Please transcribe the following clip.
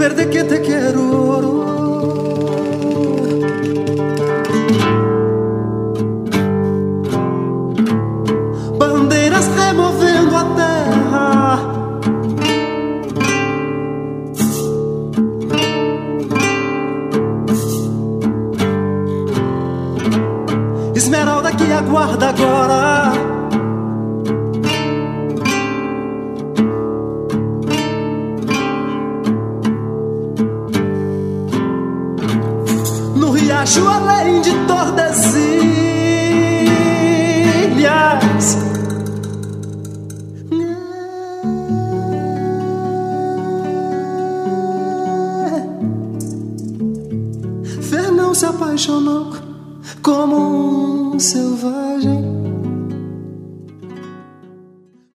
verde que te quero. Bandeiras removendo a terra, esmeralda que aguarda agora. No riacho além de Tordesilhas, Fernão se apaixonou como um selvagem.